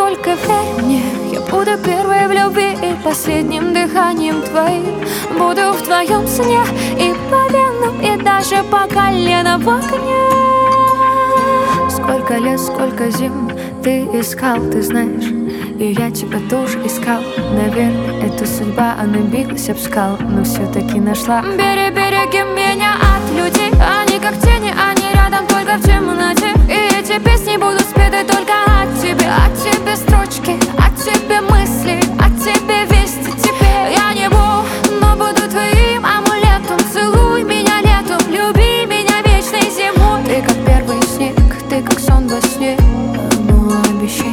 только верь мне, я буду первой в любви и последним дыханием твоим. Буду в твоем сне и по венам, и даже по колено в огне. Сколько лет, сколько зим ты искал, ты знаешь, и я тебя тоже искал. Наверное, это судьба, она билась об скал, но все-таки нашла. Береги меня от людей, они как тени, они рядом только в темноте. И эти песни будут спеты только от тебе строчки, от тебе мысли, от тебе вести. Теперь я не Бог, но буду твоим амулетом. Целуй меня летом, люби меня вечной зимой. Ты как первый снег, ты как сон во сне, но обещай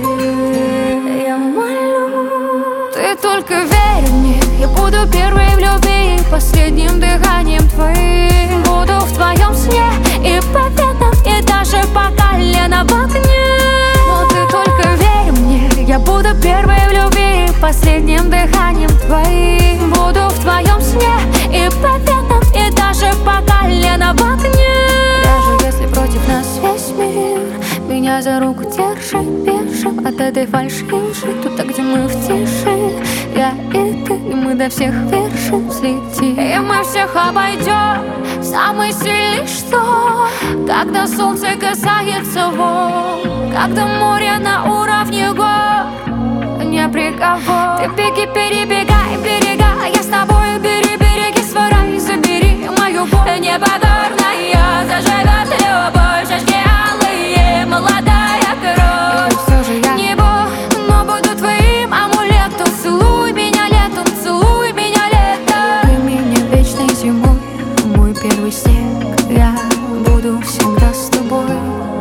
мне, я молю. Ты только верь мне, я буду первой в любви и последним дыханием твоим. Буду в твоем сне и по венам, и даже по колено в огне. Но ты только верь мне, я буду первой в любви и последним дыханием твоим. Буду в твоем сне и по венам, и даже по колено в огне. Даже если против нас весь мир меня за руку держит, бежим от этой фальши лжи. Туда, где мы в тиши, я и ты, и мы до всех вершин взлетим. И мы всех обойдем, самый сильный что? Когда солнце касается волн, когда море на уровне гор, не приговор. Ты беги, перебегай берега, я с тобой, береги свой рай. Забери мою боль непокорная, заживет любовь, шашки алые, молодая кровь. И все же я не Бог, но буду твоим амулетом. Целуй меня летом, целуй меня летом. Ты меня вечной зимой, мой первый снег. Я буду всегда с тобой,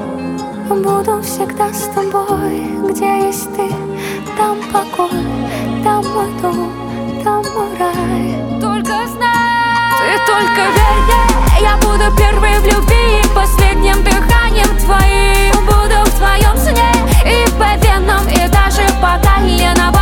буду всегда с тобой. Где есть ты, там покой, там мой дом, там мой рай. Только знай, ты только верь мне, я буду первой в любви и последним дыханием твоим. Буду в твоем сне и по венам, и даже по колено.